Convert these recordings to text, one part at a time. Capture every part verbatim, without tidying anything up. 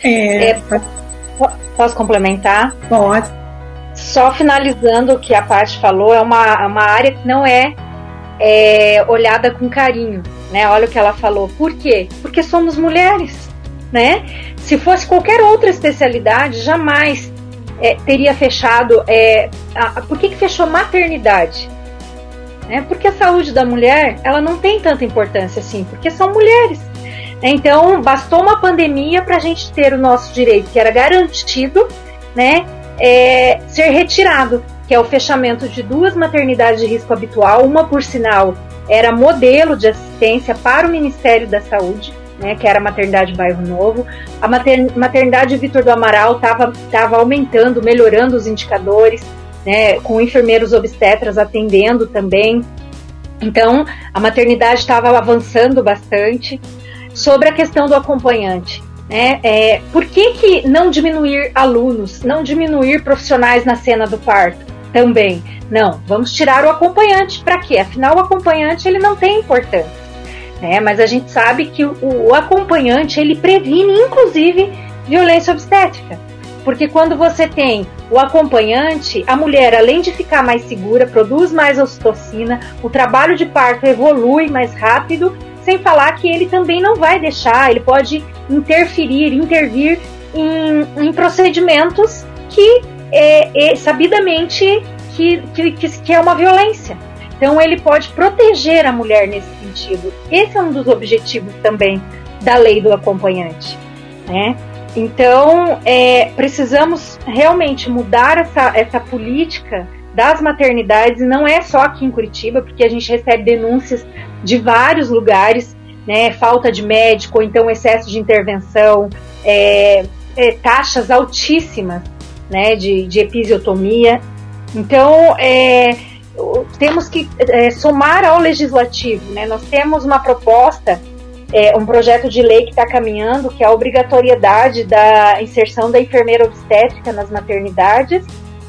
É, é, posso complementar? Pode. Só finalizando o que a Paty falou, é uma, uma área que não é, é olhada com carinho, né? Olha o que ela falou. Por quê? Porque somos mulheres, né? Se fosse qualquer outra especialidade, jamais é, teria fechado. É, a, por que, que fechou maternidade? Né? Porque a saúde da mulher, ela não tem tanta importância assim, porque são mulheres. Então, bastou uma pandemia para a gente ter o nosso direito, que era garantido, né, é, ser retirado, que é o fechamento de duas maternidades de risco habitual. Uma, por sinal, era modelo de assistência para o Ministério da Saúde, né, que era a maternidade Bairro Novo. A maternidade Vitor do Amaral estava estava aumentando, melhorando os indicadores, né, com enfermeiros obstetras atendendo também. Então, a maternidade estava avançando bastante. Sobre a questão do acompanhante, né, é, por que, que não diminuir alunos, não diminuir profissionais na cena do parto também? Não, vamos tirar o acompanhante. Para quê? Afinal, o acompanhante ele não tem importância, né, mas a gente sabe que o, o acompanhante ele previne, inclusive, violência obstétrica. Porque quando você tem o acompanhante, a mulher, além de ficar mais segura, produz mais ocitocina, o trabalho de parto evolui mais rápido, sem falar que ele também não vai deixar, ele pode interferir, intervir em, em procedimentos que é, é sabidamente que, que, que é uma violência. Então ele pode proteger a mulher nesse sentido. Esse é um dos objetivos também da lei do acompanhante, né? Então é, precisamos realmente mudar essa, essa política das maternidades, e não é só aqui em Curitiba, porque a gente recebe denúncias de vários lugares, né, falta de médico, ou então excesso de intervenção, é, é, taxas altíssimas, né, de, de episiotomia. Então, é, temos que é, somar ao legislativo, né? Nós temos uma proposta, é, um projeto de lei que está caminhando, que é a obrigatoriedade da inserção da enfermeira obstétrica nas maternidades,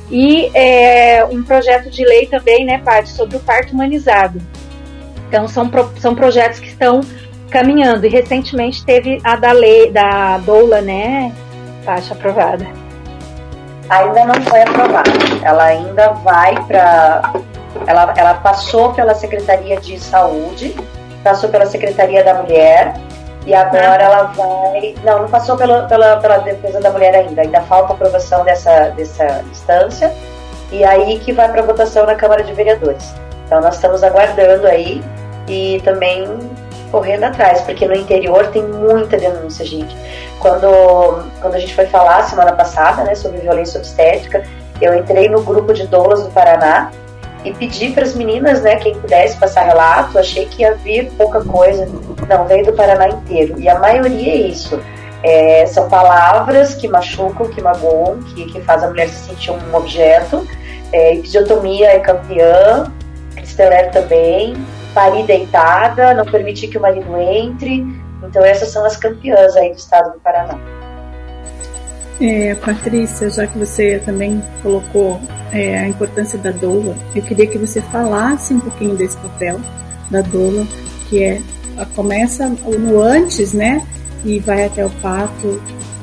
e é, um projeto de lei também, né, Paty, sobre o parto humanizado. Então são, pro, são projetos que estão caminhando, e recentemente teve a da lei, da doula, né, Paty, aprovada. Ainda não foi aprovada, ela ainda vai para, ela, ela passou pela Secretaria de Saúde, passou pela Secretaria da Mulher, e agora ah. ela vai... Não, não passou pela, pela, pela Defesa da Mulher ainda. Ainda falta a aprovação dessa, dessa instância. E aí que vai para votação na Câmara de Vereadores. Então nós estamos aguardando aí e também correndo atrás, porque no interior tem muita denúncia, gente. Quando, quando a gente foi falar semana passada, né, sobre violência obstétrica, eu entrei no grupo de doulas do Paraná e pedi para as meninas, né, quem pudesse passar relato. Achei que ia vir pouca coisa. Não, veio do Paraná inteiro. E a maioria é isso. É, são palavras que machucam, que magoam, que, que faz a mulher se sentir um objeto. É, episiotomia é campeã, Cristeler também, parir deitada, não permitir que o marido entre. Então essas são as campeãs aí do estado do Paraná. É, Patrícia, já que você também colocou é, a importância da doula, eu queria que você falasse um pouquinho desse papel da doula, que é, começa no antes, né, e vai até o parto.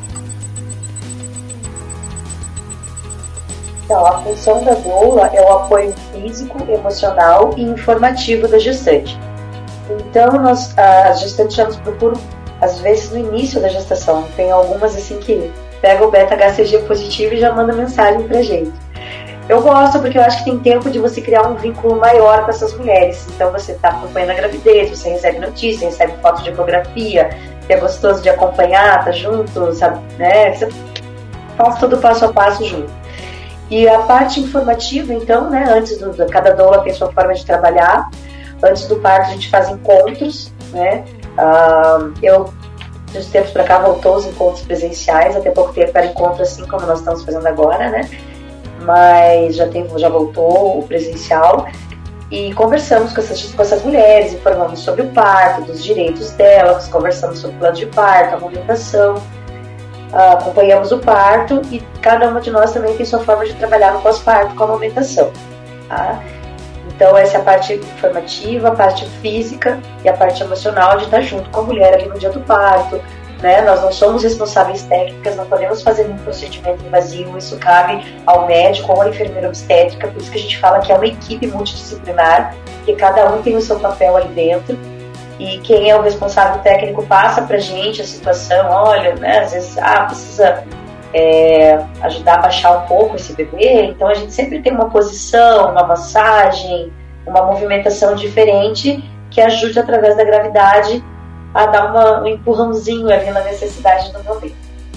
Então, a função da doula é o apoio físico, emocional e informativo da gestante. Então, nós, as gestantes já nos procuram, às vezes, no início da gestação. Tem algumas assim que pega o beta-H C G positivo e já manda mensagem pra gente. Eu gosto porque eu acho que tem tempo de você criar um vínculo maior com essas mulheres. Então você está acompanhando a gravidez, você recebe notícia, recebe foto de ecografia, que é gostoso de acompanhar, tá junto, sabe, né? Você faz todo o passo a passo junto. E a parte informativa, então, né, antes do, cada doula tem sua forma de trabalhar. Antes do parto a gente faz encontros, né? Uh, eu dos tempos para cá voltou os encontros presenciais, até pouco tempo era encontro assim como nós estamos fazendo agora, né? Mas já, tem, já voltou o presencial e conversamos com essas, com essas mulheres, informamos sobre o parto, dos direitos delas, conversamos sobre o plano de parto, a amamentação, uh, acompanhamos o parto e cada uma de nós também tem sua forma de trabalhar no pós-parto com a amamentação, tá? Então essa é a parte informativa, a parte física e a parte emocional de estar junto com a mulher ali no dia do parto, né? Nós não somos responsáveis técnicas, não podemos fazer um procedimento invasivo, isso cabe ao médico ou à enfermeira obstétrica, por isso que a gente fala que é uma equipe multidisciplinar, que cada um tem o seu papel ali dentro, e quem é o responsável técnico passa pra gente a situação, olha, né, às vezes, ah, precisa é, ajudar a baixar um pouco esse bebê, então a gente sempre tem uma posição, uma massagem, uma movimentação diferente que ajude através da gravidade a dar uma, um empurrãozinho ali na necessidade do momento.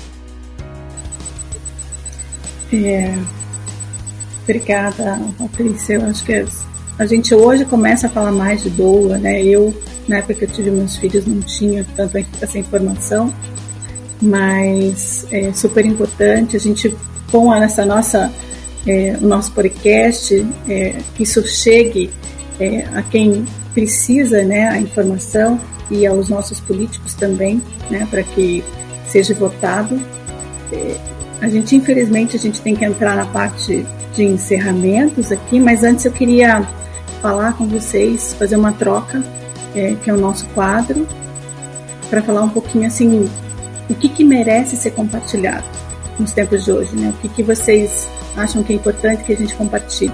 É, obrigada, Patrícia. Eu acho que a gente hoje começa a falar mais de doula, né? Eu, na época que eu tive meus filhos, não tinha tanta essa informação, mas é super importante a gente com essa nossa, é, o nosso podcast, é, que isso chegue é, a quem precisa, né, a informação, e aos nossos políticos também, né, para que seja votado. É, a gente, infelizmente, a gente tem que entrar na parte de encerramentos aqui, mas antes eu queria falar com vocês, fazer uma troca, é, que é o nosso quadro, para falar um pouquinho assim, o que, que merece ser compartilhado nos tempos de hoje, né? O que, que vocês acham que é importante que a gente compartilhe?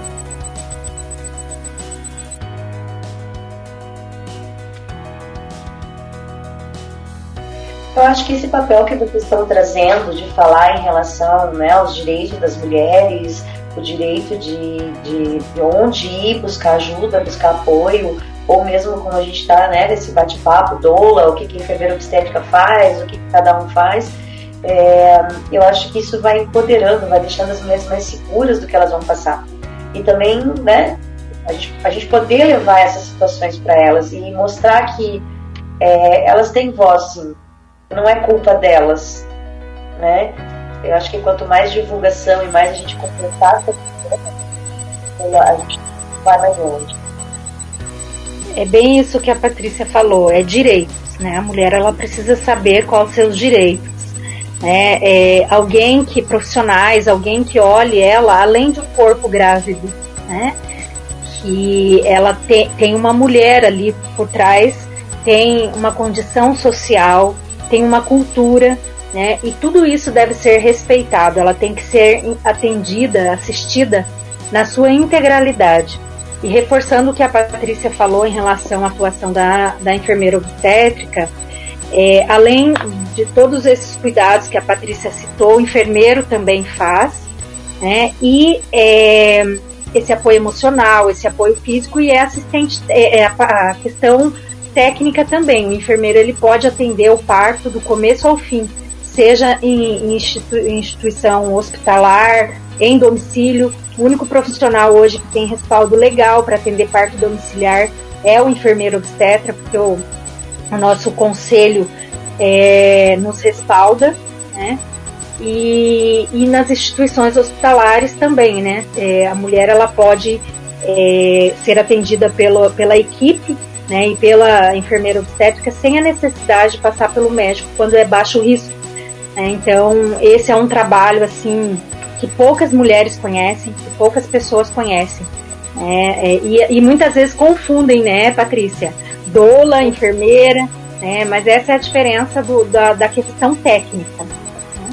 Eu acho que esse papel que vocês estão trazendo de falar em relação, né, aos direitos das mulheres, o direito de, de, de onde ir buscar ajuda, buscar apoio, ou mesmo como a gente está, né, nesse bate-papo, doula, o que, que a enfermeira obstétrica faz, o que, que cada um faz, é, eu acho que isso vai empoderando, vai deixando as mulheres mais seguras do que elas vão passar. E também, né, a gente, a gente poder levar essas situações para elas e mostrar que é, elas têm voz, sim. Não é culpa delas, né? Eu acho que quanto mais divulgação e mais a gente completar essa coisa, a gente vai mais longe. É bem isso que a Patrícia falou, é direitos, né? A mulher, ela precisa saber quais os seus direitos, né? É, alguém que, profissionais, alguém que olhe ela, além de um corpo grávido, né? Que ela te, tem uma mulher ali por trás, tem uma condição social, tem uma cultura, né? E tudo isso deve ser respeitado. Ela tem que ser atendida, assistida na sua integralidade. E reforçando o que a Patrícia falou em relação à atuação da, da enfermeira obstétrica, é, além de todos esses cuidados que a Patrícia citou, o enfermeiro também faz, né? E é, esse apoio emocional, esse apoio físico, e é assistente, é, é a, a questão técnica também. O enfermeiro, ele pode atender o parto do começo ao fim, seja em, em institu- instituição hospitalar, em domicílio. O único profissional hoje que tem respaldo legal para atender parto domiciliar é o enfermeiro obstetra, porque o, o nosso conselho é, nos respalda, né? E, e nas instituições hospitalares também, né? É, a mulher, ela pode é, ser atendida pelo, pela equipe, né, e pela enfermeira obstétrica sem a necessidade de passar pelo médico quando é baixo risco, né? Então esse é um trabalho assim que poucas mulheres conhecem, que poucas pessoas conhecem, né? É, e, e muitas vezes confundem, né, Patrícia, doula, enfermeira, né? Mas essa é a diferença do, da, da questão técnica, né?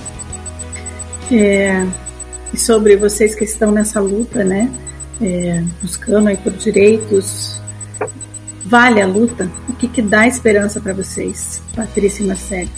É, e sobre vocês que estão nessa luta, né, é, buscando aí por direitos, vale a luta? O que, que dá esperança para vocês, Patrícia e Marcele?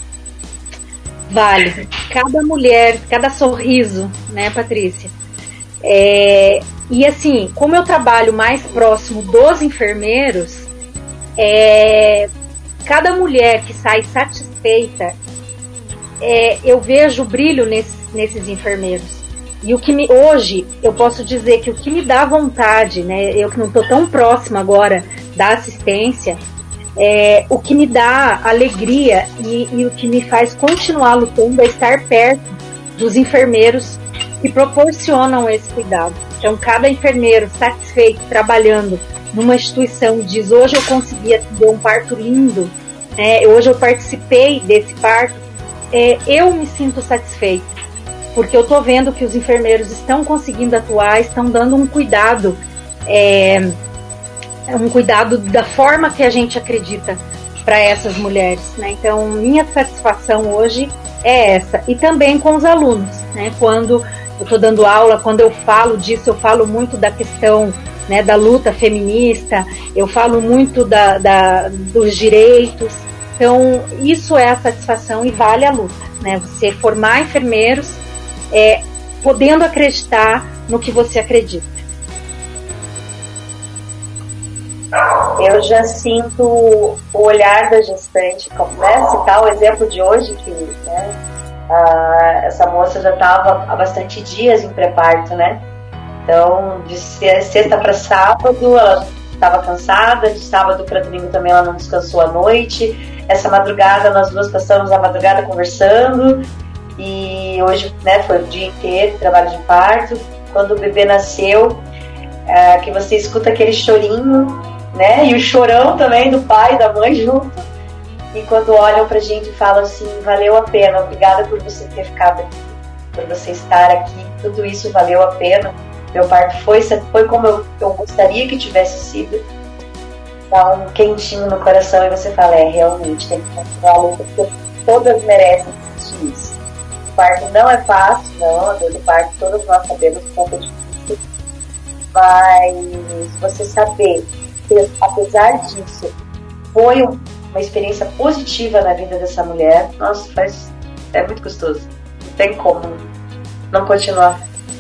Vale. Cada mulher, cada sorriso, né, Patrícia? É, e assim, como eu trabalho mais próximo dos enfermeiros, é, cada mulher que sai satisfeita, é, eu vejo o brilho nesse, nesses enfermeiros. E o que me, hoje, eu posso dizer que o que me dá vontade, né, eu que não estou tão próxima agora da assistência, é, o que me dá alegria e, e o que me faz continuar lutando é estar perto dos enfermeiros que proporcionam esse cuidado. Então, cada enfermeiro satisfeito, trabalhando numa instituição, diz: hoje eu consegui atender um parto lindo, né, hoje eu participei desse parto, é, eu me sinto satisfeito, porque eu estou vendo que os enfermeiros estão conseguindo atuar, estão dando um cuidado, é, um cuidado da forma que a gente acredita, para essas mulheres, né? Então, minha satisfação hoje é essa. E também com os alunos, né? Quando eu estou dando aula, quando eu falo disso, eu falo muito da questão, né, da luta feminista, eu falo muito da, da, dos direitos. Então, isso é a satisfação e vale a luta, né? Você formar enfermeiros é, podendo acreditar no que você acredita. Eu já sinto o olhar da gestante, né? Citar o exemplo de hoje, que, né, a, essa moça já estava há bastante dias em pré-parto, né? Então, de sexta para sábado, ela estava cansada, de sábado para domingo também ela não descansou à noite. Essa madrugada, nós duas passamos a madrugada conversando, e hoje, né, foi o dia inteiro, trabalho de parto. Quando o bebê nasceu, é, que você escuta aquele chorinho, né? E o chorão também do pai e da mãe junto. E quando olham pra gente e falam assim, valeu a pena, obrigada por você ter ficado aqui, por você estar aqui, tudo isso valeu a pena. Meu parto foi, foi como eu, eu gostaria que tivesse sido. Dá um quentinho no coração e você fala, é, realmente, tem que continuar a luta, porque todas merecem assistir isso. O parto não é fácil, não, a dor do parto todos nós sabemos que é difícil, mas você saber que, apesar disso, foi uma experiência positiva na vida dessa mulher, nossa, faz, é muito gostoso, não tem como não continuar.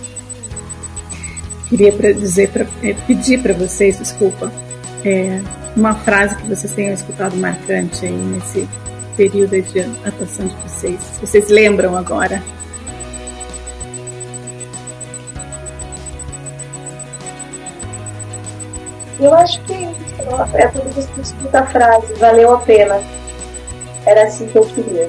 Queria pra dizer, pra, é, pedir para vocês, desculpa, é, uma frase que vocês tenham escutado marcante aí nesse período de atuação de vocês. Vocês lembram agora? Eu acho que é quando você escuta a frase, valeu a pena. Era assim que eu queria.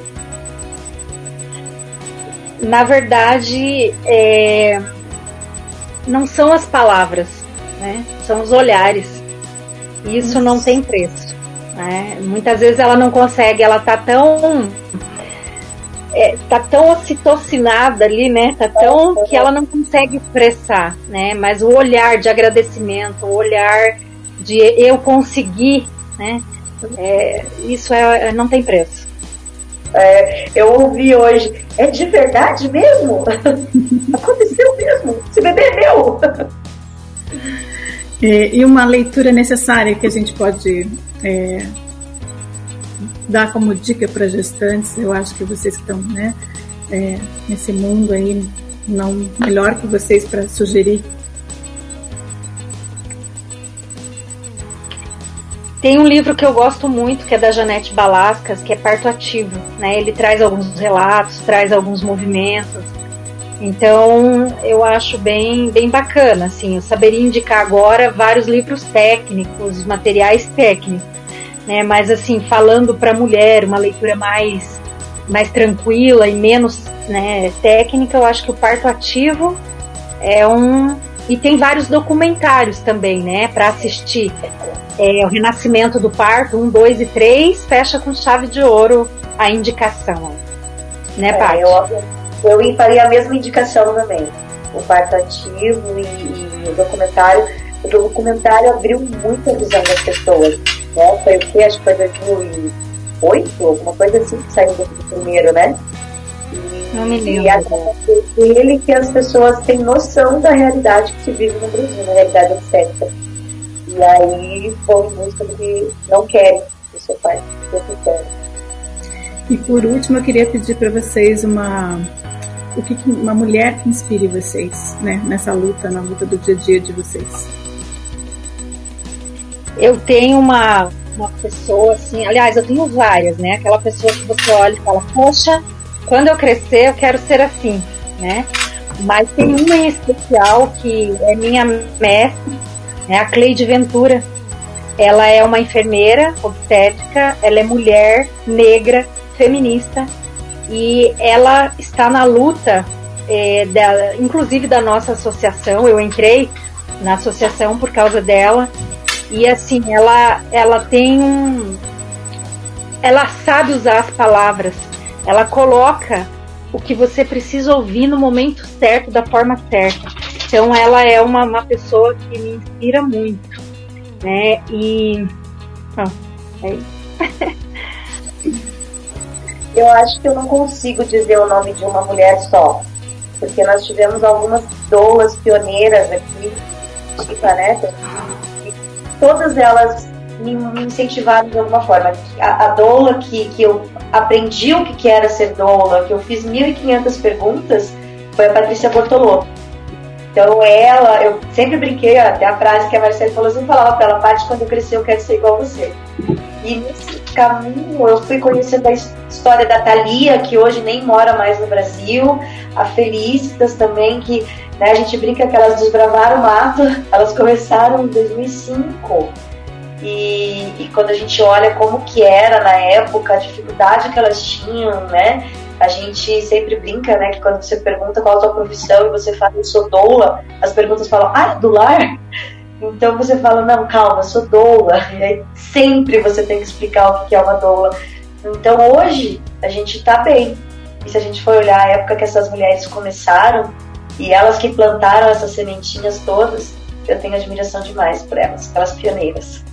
Na verdade, é... não são as palavras, né? São os olhares. Isso não tem preço, né? Muitas vezes ela não consegue, ela tá tão é, tá tão ocitocinada ali, né? Tá tão que ela não consegue expressar, né? Mas o olhar de agradecimento, o olhar de eu conseguir, né? É, isso é, não tem preço. É, eu ouvi hoje, é de verdade mesmo? Aconteceu mesmo? Esse bebê é meu! É, e uma leitura necessária que a gente pode é, dar como dica para gestantes, eu acho que vocês que estão, né, é, nesse mundo aí, não melhor que vocês para sugerir. Tem um livro que eu gosto muito, que é da Janete Balascas, que é Parto Ativo, né? Ele traz alguns relatos, traz alguns movimentos. Então, eu acho bem, bem bacana, assim. Eu saberia indicar agora vários livros técnicos, materiais técnicos, né? Mas, assim, falando para a mulher, uma leitura mais, mais tranquila e menos, né, técnica, eu acho que o Parto Ativo é um... E tem vários documentários também, né, para assistir. É, o Renascimento do Parto, um, dois e três, fecha com chave de ouro a indicação, né, Paty? É, eu, eu faria a mesma indicação também. O Parto Ativo e, e o documentário. O documentário abriu muito a visão das pessoas, né? Foi o que? Acho que foi dois mil e oito, alguma coisa assim que saiu do primeiro, né? E, Não me lembro. E é ele que as pessoas têm noção da realidade que se vive no Brasil, na realidade obstétrica. E aí vão em busca do que não querem do seu pai, do que querem. E por último, eu queria pedir para vocês uma, o que, uma mulher que inspire vocês, né, nessa luta, na luta do dia a dia de vocês. Eu tenho uma, uma pessoa assim, aliás, eu tenho várias, né? Aquela pessoa que você olha e fala, poxa, quando eu crescer eu quero ser assim, né? Mas tem uma em especial que é minha mestre, né? A Cleide Ventura. Ela é uma enfermeira obstétrica, ela é mulher, negra, feminista, e ela está na luta, é, da, inclusive da nossa associação. Eu entrei na associação por causa dela, e assim, ela, ela tem um... ela sabe usar as palavras, ela coloca o que você precisa ouvir no momento certo, da forma certa. Então ela é uma, uma pessoa que me inspira muito, né? E... Oh, é Eu acho que eu não consigo dizer o nome de uma mulher só, porque nós tivemos algumas doulas pioneiras aqui, né? E todas elas me, me incentivaram de alguma forma. A, a doula que, que eu aprendi o que era ser doula, que eu fiz mil e quinhentas perguntas, foi a Patrícia Bortolotto. Então ela, eu sempre brinquei, até a frase que a Marcele falou, eu sempre falava para ela, Paty, quando eu crescer eu quero ser igual a você. E nesse caminho eu fui conhecendo a história da Thalia, que hoje nem mora mais no Brasil, a Felicitas também, que, né, a gente brinca que elas desbravaram o mato, elas começaram em dois mil e cinco. E, e quando a gente olha como que era na época, a dificuldade que elas tinham, né? A gente sempre brinca, né, que quando você pergunta qual a sua profissão e você fala, eu sou doula, as perguntas falam, ah, é do lar? Então você fala, não, calma, eu sou doula. E aí sempre você tem que explicar o que é uma doula. Então hoje a gente tá bem. E se a gente for olhar a época que essas mulheres começaram, e elas que plantaram essas sementinhas todas, eu tenho admiração demais por elas, pelas pioneiras.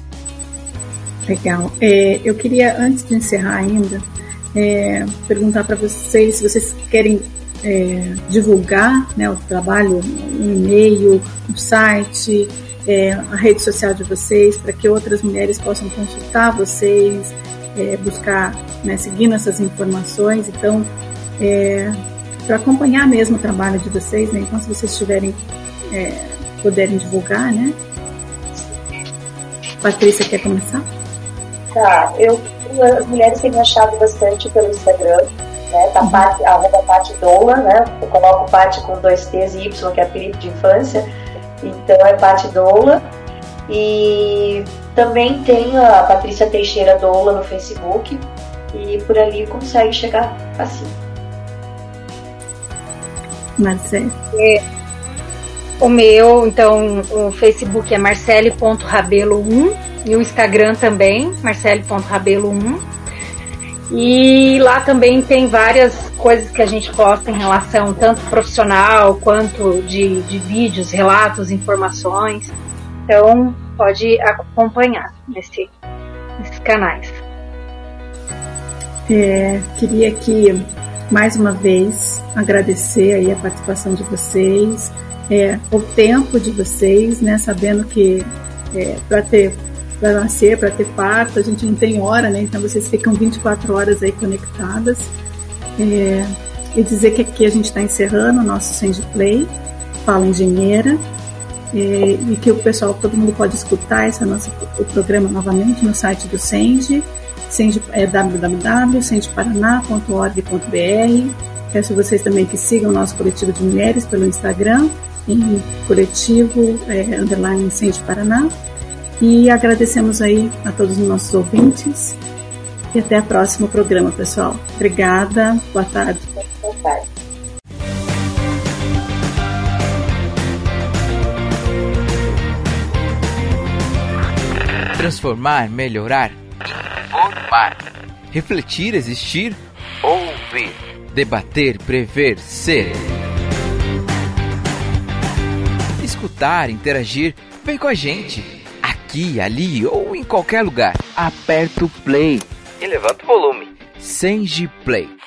Legal. É, eu queria, antes de encerrar ainda, é, perguntar para vocês se vocês querem é, divulgar, né, o trabalho, um e-mail, um site, é, a rede social de vocês, para que outras mulheres possam consultar vocês, é, buscar, né, seguindo essas informações. Então, é, para acompanhar mesmo o trabalho de vocês, né, então se vocês tiverem, é, puderem divulgar, né? Patrícia, quer começar? Tá, eu, as mulheres têm me achado bastante pelo Instagram, né, tá, uhum. Paty, arroba Paty Doula, né, eu coloco Paty com dois T's e Y, que é apelido de infância, então é Paty Doula, e também tem a Patrícia Teixeira Doula no Facebook, e por ali consegue chegar assim. Marcele? É, o meu, então, o Facebook é marcele ponto rabelo um, e o Instagram também, marcele ponto rabelo um. E lá também tem várias coisas que a gente posta em relação tanto profissional quanto de, de vídeos, relatos, informações. Então pode acompanhar nesse, nesses canais. É, queria aqui mais uma vez agradecer aí a participação de vocês, é, o tempo de vocês, né, sabendo que é, para ter para nascer, para ter parto, a gente não tem hora, né? Então vocês ficam vinte e quatro horas aí conectadas. É, e dizer que aqui a gente está encerrando o nosso Senge Play, Fala Engenheira, é, e que o pessoal, todo mundo pode escutar esse nosso, o programa novamente no site do Senge, Senge é w w w ponto senge paraná ponto org ponto b r. Peço vocês também que sigam o nosso coletivo de mulheres pelo Instagram, em coletivo é, underline Senge Paraná. E agradecemos aí a todos os nossos ouvintes. E até o próximo programa, pessoal. Obrigada. Boa tarde. Boa tarde. Transformar, melhorar, informar. Refletir, existir, ouvir. Debater, prever, ser. Escutar, interagir. Vem com a gente. Aqui, ali ou em qualquer lugar. Aperta o play e levanta o volume. Senge Play.